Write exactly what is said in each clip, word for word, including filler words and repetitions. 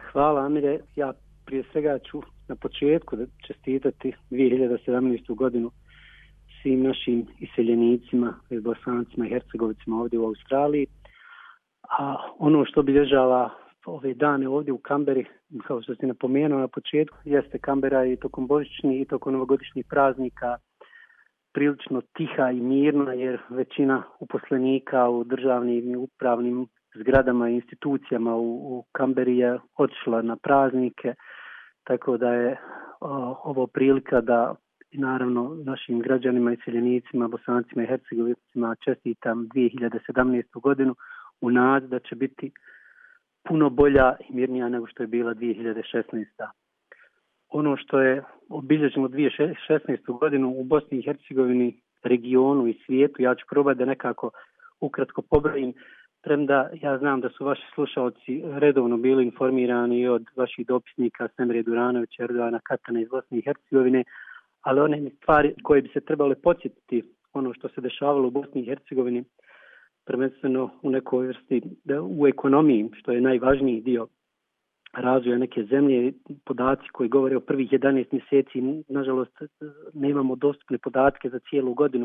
Hvala, Amire. Ja prije svega ću na početku da čestitati dvije hiljade sedamnaestu. godinu svim našim iseljenicima, Bosancima i Hercegovicima ovdje u Australiji. A ono što obilježava ove dane ovdje u Kamberi, kao što ste napomenuo na početku, jeste Kambera i tokom božićnih i tokom novogodišnjih praznika prilično tiha i mirna, jer većina uposlenika u državnim i upravnim zgradama i institucijama u, u Kamberi je otišla na praznike, tako da je o, ovo prilika da naravno našim građanima i iseljenicima, Bosancima i Hercegovicima čestitam dvije hiljade sedamnaestu. godinu u nadi da će biti puno bolja i mirnija nego što je bila dvije hiljade šesnaesta. Ono što je obilježeno dvije hiljade šesnaestu. godinu u Bosni i Hercegovini, regionu i svijetu, ja ću probati da nekako ukratko pobrojim, premda ja znam da su vaši slušalci redovno bili informirani od vaših dopisnika Semre Duranovića, Erdogana Katana iz Bosne i Hercegovine, ali one stvari koje bi se trebale podsjetiti, ono što se dešavalo u Bosni i Hercegovini, prvenstveno u nekoj vrsti, u ekonomiji, što je najvažniji dio razvoja neke zemlje, podaci koji govore o prvih jedanaest mjeseci, nažalost nemamo dostupne podatke za cijelu godinu,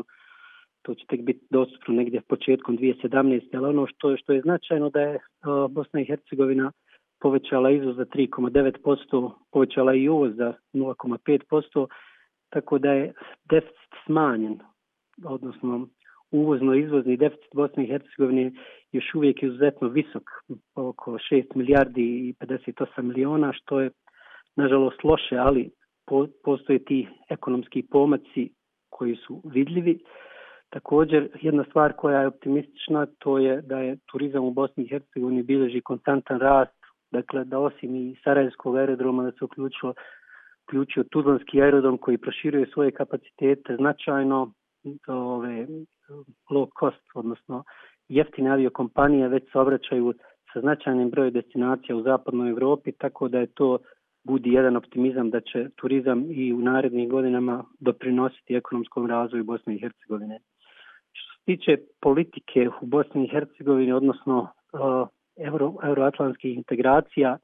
to će tek biti dostupno negdje početkom dvije hiljade sedamnaeste. Ali ono što, što je značajno da je uh, Bosna i Hercegovina povećala izvoz za tri zarez devet posto, povećala i uvoz za nula zarez pet posto, tako da je deficit smanjen, odnosno uvozno-izvozni deficit Bosne i Hercegovine još uvijek izuzetno visok, oko šest milijardi i pedeset osam miliona, što je nažalost loše, ali po, postoje ti ekonomski pomaci koji su vidljivi. Također, jedna stvar koja je optimistična, to je da je turizam u Bosni i Hercegovini bilježi konstantan rast, dakle da osim i Sarajevskog aerodroma da se uključilo, uključio Tuzlanski aerodrom koji proširuje svoje kapacitete značajno, ove low cost, odnosno jeftine aviokompanije već se obraćaju sa značajnim brojem destinacija u zapadnoj Europi, tako da je to budi jedan optimizam da će turizam i u narednim godinama doprinositi ekonomskom razvoju Bosne i Hercegovine. Što se tiče politike u Bosni i Hercegovini, odnosno uh, euro, euroatlantskih integracija,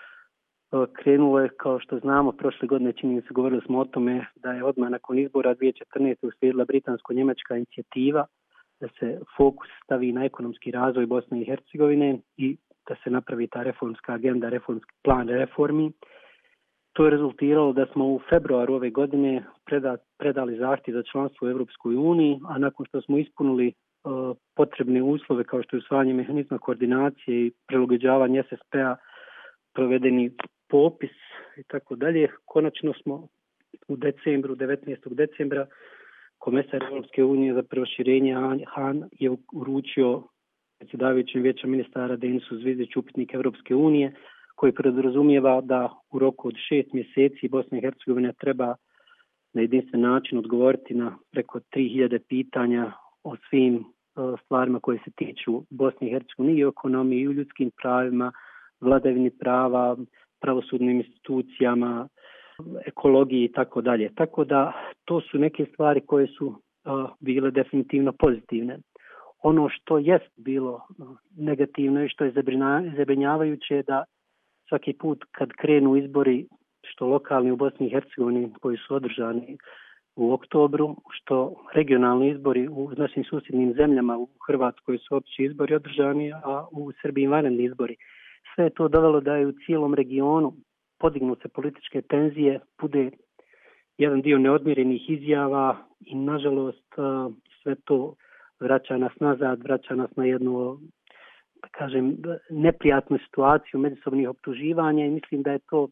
uh, krenulo je, kao što znamo, prošle godine čini se govorili smo o tome da je odmah nakon izbora dvije hiljade četrnaeste. uslijedila britansko-njemačka inicijativa da se fokus stavi na ekonomski razvoj Bosne i Hercegovine i da se napravi ta reformska agenda, reformski plan reformi. To je rezultiralo da smo u februaru ove godine preda, predali zahtjev za članstvo u Europskoj uniji, a nakon što smo ispunili uh, potrebne uslove kao što je usvajanje mehanizma koordinacije i prilagođavanje S S P-a, provedeni popis i tako dalje, konačno smo u decembru, devetnaestog decembra, komesar Europske unije za proširenje Han je uručio predsjedavajućem vijeća ministara Denisu Zvizdiću upitnik Europske unije, koji podrazumijeva da u roku od šest mjeseci Bosna i Hercegovina treba na jedinstven način odgovoriti na preko tri hiljade pitanja o svim uh, stvarima koje se tiču Bosne i Hercegovine, i o ekonomiji, i o ljudskim pravima, vladavini prava, pravosudnim institucijama, ekologiji i tako dalje. Tako da to su neke stvari koje su uh, bile definitivno pozitivne. Ono što jest bilo uh, negativno i što je zabrinjavajuće je da svaki put kad krenu izbori, što lokalni u Bosni i Hercegovini koji su održani u oktobru, što regionalni izbori u našim susjednim zemljama, u Hrvatskoj su opći izbori održani, a u Srbiji vanredni izbori. Sve je to dovelo da je u cijelom regionu podignu se političke tenzije, bude jedan dio neodmjerenih izjava i nažalost sve to vraća nas nazad, vraća nas na jednu, da kažem, neprijatnu situaciju međusobnih optuživanja i mislim da je to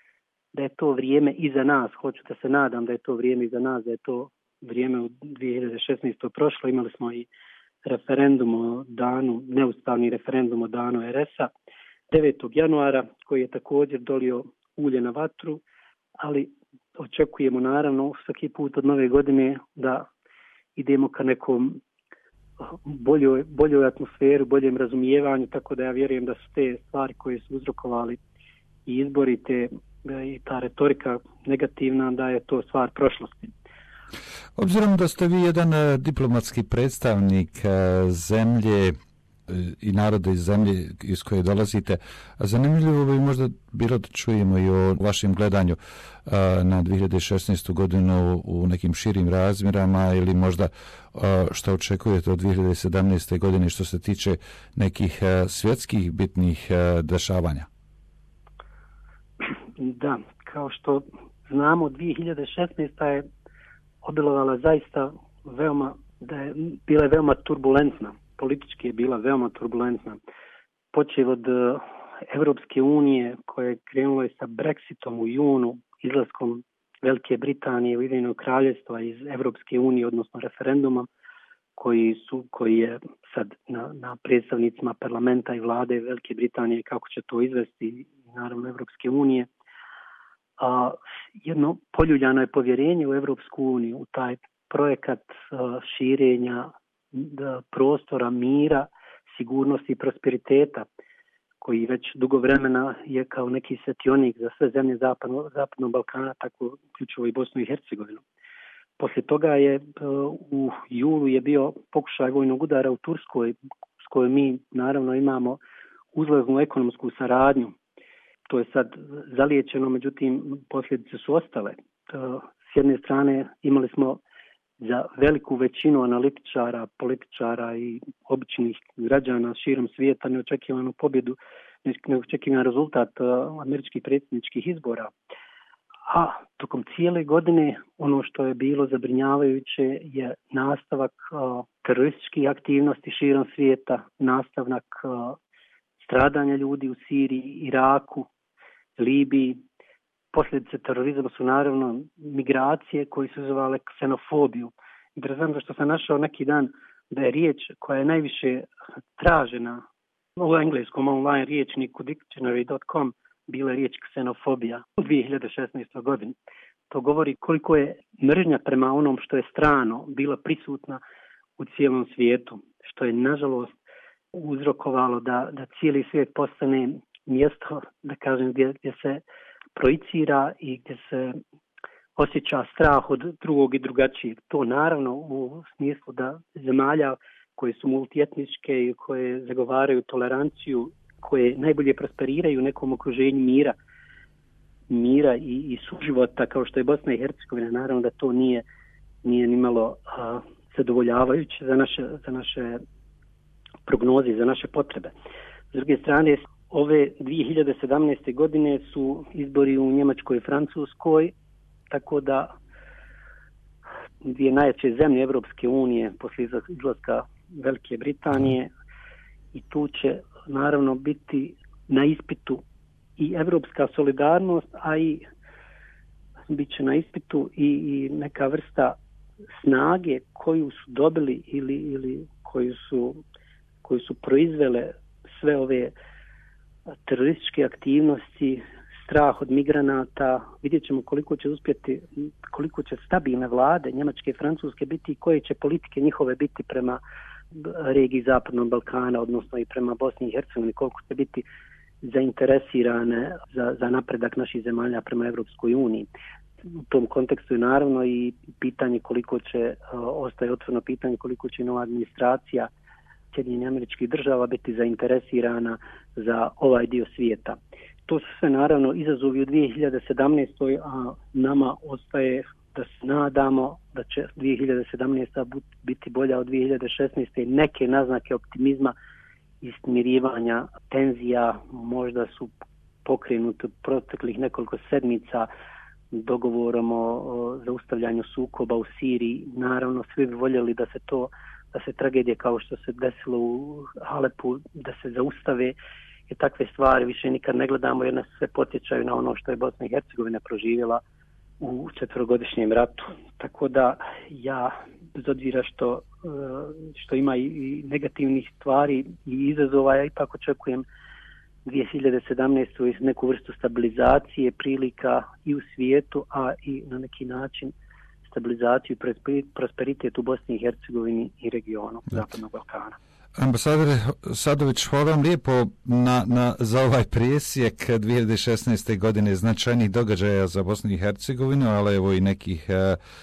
da je to vrijeme iza nas. Hoću da se nadam da je to vrijeme iza nas, da je to vrijeme u dvije hiljade šesnaestoj. prošlo. Imali smo i referendum o danu, neustavni referendum o danu R S-a devetog januara koji je također dolio ulje na vatru, ali očekujemo naravno svaki put od nove godine da idemo ka nekom boljoj, boljoj atmosferi, boljem razumijevanju, tako da ja vjerujem da su te stvari koje su uzrokovali i izbori te, i ta retorika negativna, da je to stvar prošlosti. Obzirom da ste vi jedan diplomatski predstavnik zemlje i naroda iz zemlje iz koje dolazite. A zanimljivo bi možda bilo da čujemo i o vašem gledanju a, na dvije hiljade šesnaestu godinu u nekim širim razmjerama ili možda a, što očekujete od dvije hiljade sedamnaeste godine što se tiče nekih a, svjetskih bitnih a, dešavanja. Da, kao što znamo, dvije hiljade šesnaesta je obilovala zaista veoma, da je bila je veoma turbulentna. Politički je bila veoma turbulentna. Počev od Evropske unije koja je krenula sa Brexitom u junu, izlaskom Velike Britanije, Ujedinjenog kraljevstva iz Evropske unije, odnosno referenduma koji su koji je sad na, na predstavnicima parlamenta i vlade Velike Britanije kako će to izvesti, naravno Evropske unije. A, jedno poljuljano je povjerenje u Evropsku uniju, u taj projekat a, širenja da, prostora mira, sigurnosti i prosperiteta koji već dugo vremena je kao neki svetionik za sve zemlje zapadno, zapadnog Balkana, tako uključivo i Bosnu i Hercegovinu. Poslije toga je u julu je bio pokušaj vojnog udara u Turskoj, s kojoj mi naravno imamo uzlaznu ekonomsku saradnju. To je sad zaliječeno, međutim posljedice su ostale. S jedne strane imali smo za veliku većinu analitičara, političara i običnih građana širom svijeta neočekivanu pobjedu, neočekivan rezultat američkih predsjedničkih izbora. A tokom cijele godine ono što je bilo zabrinjavajuće je nastavak uh, terorističkih aktivnosti širom svijeta, nastavak uh, stradanja ljudi u Siriji, Iraku, Libiji. Posljedice terorizma su naravno migracije koje su izazvale ksenofobiju. Interesantno što sam našao neki dan da je riječ koja je najviše tražena u engleskom online riječniku dictionary dot com bila riječ ksenofobija u dvije hiljade šesnaestoj godini. To govori koliko je mržnja prema onom što je strano bila prisutna u cijelom svijetu, što je nažalost uzrokovalo da, da cijeli svijet postane mjesto, da kažem, gdje, gdje se projicira i gdje se osjeća strah od drugog i drugačijeg. To naravno u smislu da zemalja koje su multietničke i koje zagovaraju toleranciju, koje najbolje prosperiraju u nekom okruženju mira, mira i, i suživota kao što je Bosna i Hercegovina, naravno da to nije, nije nimalo a, zadovoljavajuće za naše, za naše prognoze, za naše potrebe. S druge strane, ove dvije hiljade sedamnaeste godine su izbori u Njemačkoj i Francuskoj, tako da dvije najjače zemlje Evropske unije poslije izlaska Velike Britanije i tu će naravno biti na ispitu i evropska solidarnost, a i bit će na ispitu i, i neka vrsta snage koju su dobili ili, ili koju su, koju su proizvele sve ove terorističke aktivnosti, strah od migranata. Vidjet ćemo koliko će uspjeti, koliko će stabilne vlade Njemačke i Francuske biti i koje će politike njihove biti prema regiji Zapadnog Balkana, odnosno i prema Bosni i Hercegovini, koliko će biti zainteresirane za, za napredak naših zemalja prema Evropskoj uniji. U tom kontekstu je naravno i pitanje koliko će, ostaje otvoreno pitanje koliko će nova administracija Sjedinjenih Američkih Država biti zainteresirana za ovaj dio svijeta. To su sve naravno izazovi u dvije hiljade sedamnaestoj. a nama ostaje da se nadamo da će dvije hiljade sedamnaesta. biti bolja od dvije hiljade šesnaeste. Neke naznake optimizma i smirivanja tenzija možda su pokrenute proteklih nekoliko sedmica dogovorom o zaustavljanju sukoba u Siriji. Naravno, svi bi voljeli da se to, da se tragedije kao što se desilo u Alepu, da se zaustave i takve stvari više nikad ne gledamo jer nas sve podsjećaju na ono što je Bosna i Hercegovina proživjela u četverogodišnjem ratu. Tako da ja, bez obzira što, što ima i negativnih stvari i izazova, ja ipak očekujem dvije hiljade sedamnaeste. neku vrstu stabilizacije, prilika i u svijetu, a i na neki način stabilizaciju i prosperitet u Bosni i Hercegovini i regionu Zapadnog Balkana. Ambasadore Sadović, hvala vam lijepo na, na, za ovaj presjek dvije hiljade šesnaeste. godine značajnih događaja za Bosnu i Hercegovinu, ali evo i nekih uh,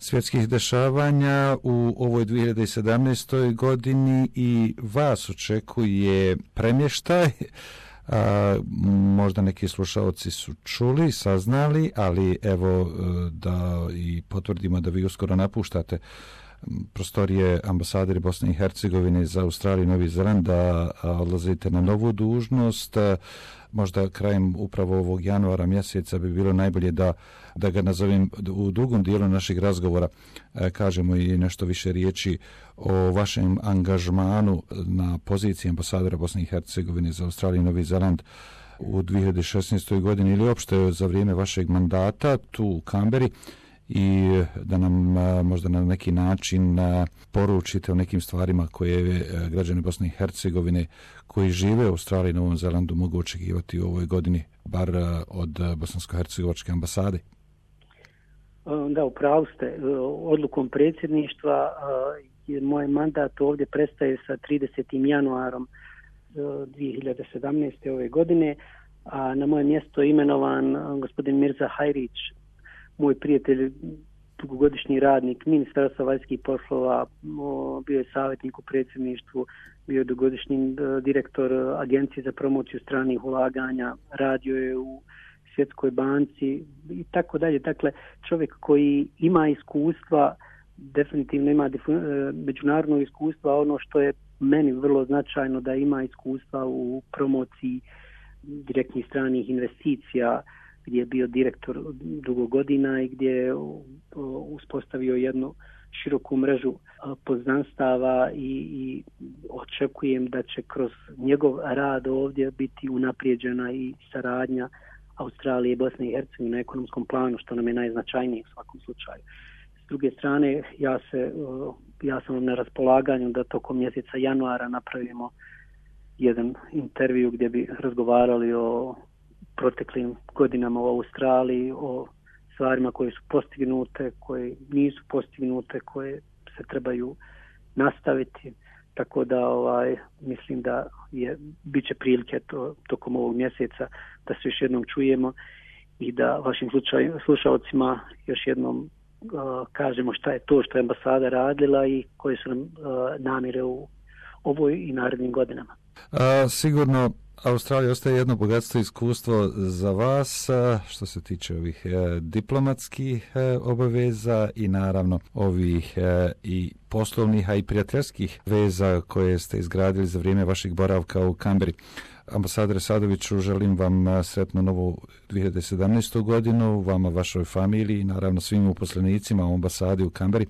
svjetskih dešavanja u ovoj dvije hiljade sedamnaestoj godini i vas očekuje premještaj. A, možda neki slušaoci su čuli, saznali, ali evo da i potvrdimo da vi uskoro napuštate prostorije ambasadori Bosne i Hercegovine za Australiju i Novi Zeland, da odlazite na novu dužnost. Možda krajem upravo ovog januara mjeseca bi bilo najbolje da, da ga nazovem u drugom dijelu našeg razgovora, kažemo i nešto više riječi o vašem angažmanu na poziciji ambasadora Bosne i Hercegovine za Australiju i Novi Zeland u dvije hiljade šesnaestoj godini ili uopšte za vrijeme vašeg mandata tu u Kamberi, i da nam a, možda na neki način a, poručite o nekim stvarima koje a, građani Bosne i Hercegovine koji žive u Australiji i Novom Zelandu mogu očekivati u ovoj godini, bar a, od bosansko-hercegovačke ambasade. Da, upravo ste. Odlukom predsjedništva moj mandat ovdje prestaje sa tridesetim januarom dvije hiljade sedamnaeste. ove godine, a na moje mjesto je imenovan gospodin Mirza Hajrić, moj prijatelj, dugogodišnji radnik Ministarstva vanjskih poslova, bio je savjetnik u predsjedništvu, bio je dugogodišnji direktor Agencije za promociju stranih ulaganja, radio je u Svjetskoj banci i tako dalje. Dakle, čovjek koji ima iskustva, definitivno ima međunarodno iskustva, ono što je meni vrlo značajno, da ima iskustva u promociji direktnih stranih investicija, gdje je bio direktor dugo godina i gdje je uspostavio jednu široku mrežu poznanstava i, i očekujem da će kroz njegov rad ovdje biti unaprijeđena i saradnja Australije i Bosne i Hercegovine na ekonomskom planu, što nam je najznačajnije u svakom slučaju. S druge strane, ja, se, ja sam na raspolaganju da tokom mjeseca januara napravimo jedan intervju gdje bi razgovarali o proteklim godinama u Australiji, o stvarima koje su postignute, koje nisu postignute, koje se trebaju nastaviti. Tako da ovaj, mislim da je biće prilike to, tokom ovog mjeseca da se još jednom čujemo i da vašim slučaj, slušalcima još jednom uh, kažemo šta je to što je ambasada radila i koje su nam uh, namjere u ovoj i narednim godinama. A, sigurno Australija ostaje jedno bogatstvo iskustvo za vas što se tiče ovih e, diplomatskih e, obaveza i naravno ovih e, i poslovnih, a i prijateljskih veza koje ste izgradili za vrijeme vašeg boravka u Kamberi. Ambasadore Sadoviću, želim vam sretnu novu dvije hiljade sedamnaestu. godinu, vama, vašoj familiji i naravno svim uposlenicima u ambasadi u Kamberi,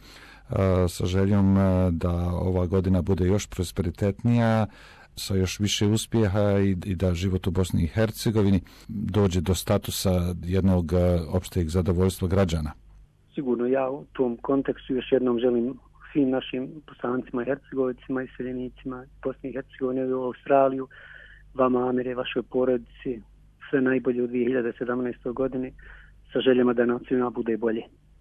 sa željom da ova godina bude još prosperitetnija, sa još više uspjeha i, i da život u Bosni i Hercegovini dođe do statusa jednog opšteg zadovoljstva građana. Sigurno, ja u tom kontekstu još jednom želim svim našim Bosancima i Hercegovicima i seljenicima Bosne i Hercegovine i u Australiju, vama, Amire, vašoj porodici, sve najbolje u dvije hiljade sedamnaestoj. godini, sa željama da nam svima bude bolje.